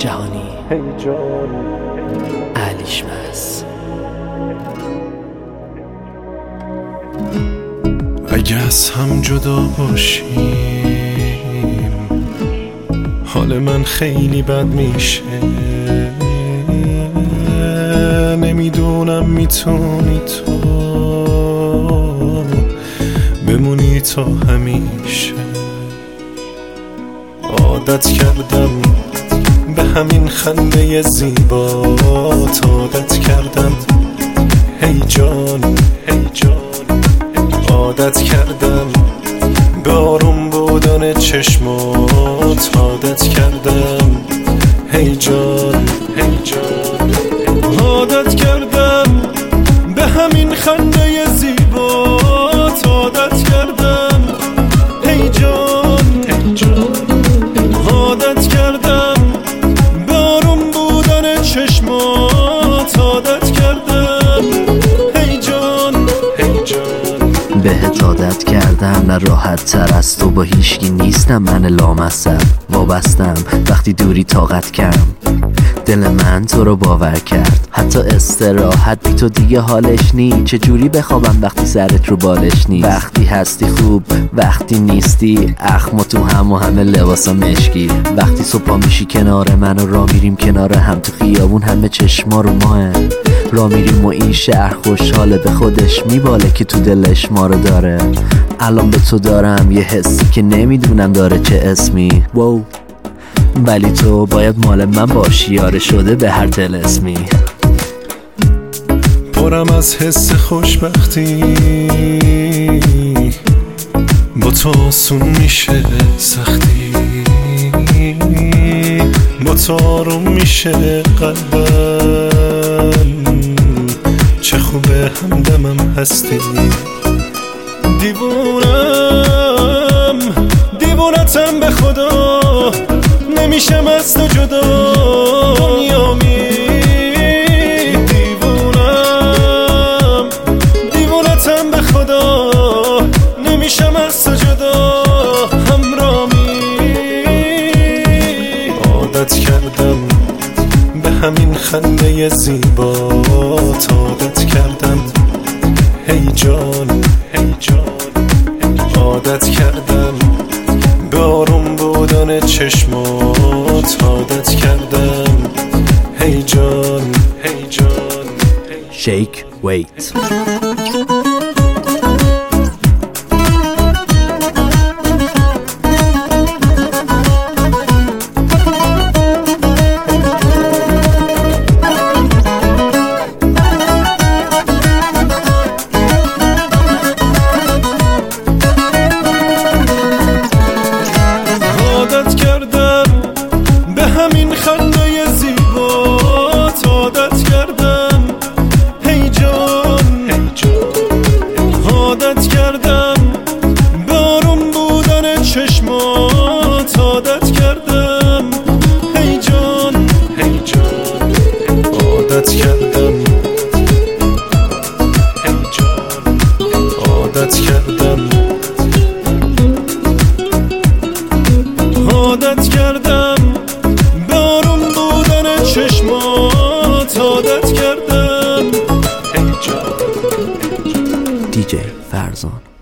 جهانی علیشمس. اگه از هم جدا باشیم حال من خیلی بد میشه، نمیدونم میتونی تو بمونی تا همیشه. عادت کردم به همین خنده زیبات، عادت کردم هی جان هی جان، عادت کردم به آروم بودن چشمات، عادت کردم هی جان هی جان، عادت کردم به همین خنده زیبات، عادت کردم هی جان هی جان، عادت کردم به آروم بودن چشمات، عادت کردم هی جان هی جان. بهت عادت کردم نه راحت تر از تو با هیچکی نیستم، من لامصب وابستم وقتی دوری طاقت کم، دل من تو رو باور کرد حتی استراحت بی تو دیگه حالش نی، چجوری بخوابم وقتی سرت رو بالش نی، وقتی هستی خوب وقتی نیستی اخم تو هم و همه لباسا مشکی، وقتی صبح میشی کنار من و را میریم کنار هم تو خیابون همه چشما رو ماه، را میریم و این شهر خوشحاله به خودش میباله که تو دلش ما رو داره. الان به تو دارم یه حسی که نمیدونم داره چه اسمی، واو ولی تو باید مال من باشی، یاره شده به هر طلسمی. پرم از حس خوشبختی با تو آسون میشه سختی، با تو آروم میشه قلبم، چه خوبه همدمم هستی. دیوونم دیوونتم به خدا، نمیشم از تو جدا دنیامی. دیوونم دیوونتم به خدا، نمیشم از تو جدا همرامی. عادت کردم به همین خنده زیبات، عادت کردم هی جان هی جان، عادت کردم به آروم بودن چشمات، عادت کردم هی جان هی جان. شیک ویت. خنده زیبات، عادت کردم هی جان هی جان، عادت کردم به آروم بودن چشمات، عادت کردم هی جان هی جان، عادت کردم هی جان، عادت کردم عادت کردم چشمات، عادت کردم DJ فرزان.